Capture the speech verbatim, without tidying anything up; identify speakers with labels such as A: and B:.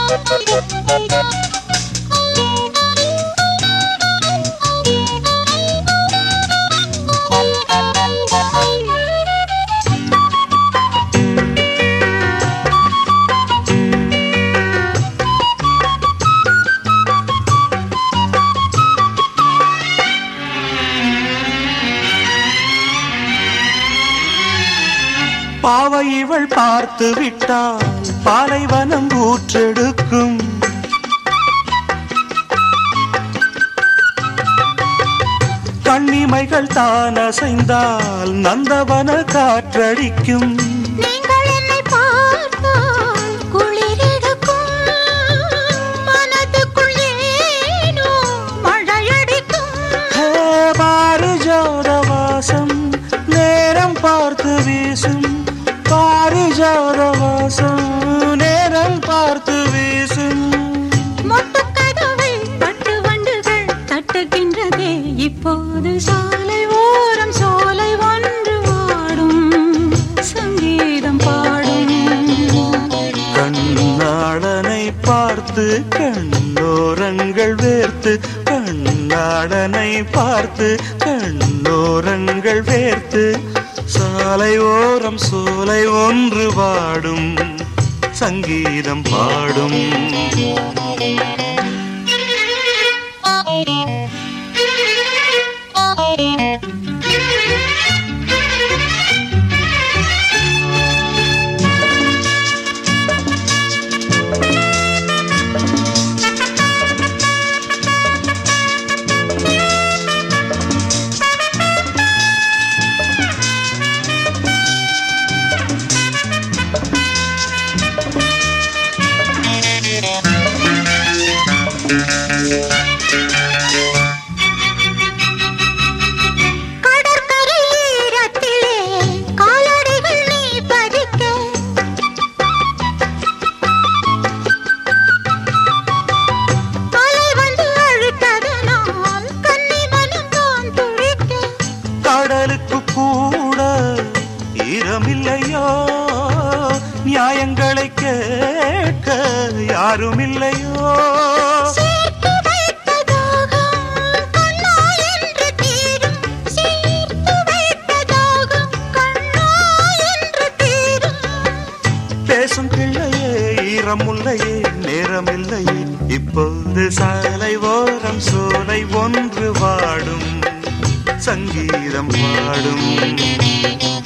A: பாவை இவள் பார்த்து விட்டால் பாலைவனம் ஊற்றெடுக்கும். கண்ணிமைகள் தான் அசைந்தால் நந்தவன காற்றடிக்கும். பாரிஜாதவாசம் நேரம் பார்த்து வீசும். பாரிஜாதவாசம் நேரம் பார்த்து வீசும்.
B: மொட்டுக்கதவை பட்டு வண்டுகள் தட்டுகின்றதே இப்போது. சாலை ஓரம் சோலை ஒன்று வாடும் சங்கீதம் பாடும்.
A: கண்ணாடனை பார்த்து கண்ணோரங்கள் வேர்த்து. கண்ணாடனை பார்த்து கண்ணோரங்கள் வேர்த்து. சாலை ஓரம் சோலை ஒன்று பாடும் சங்கீதம் பாடும். கடலுக்கு கூட ஈரமில்லையோ, நியாயங்களை கேட்க யாரும் இல்லையோ. பேசும் பிள்ளையே ஈரமுல்லையே நேரமில்லையே இப்போது. சாலை ஓரம் சோலை ஒன்று வாடும் சங்கீதம் பாடும்.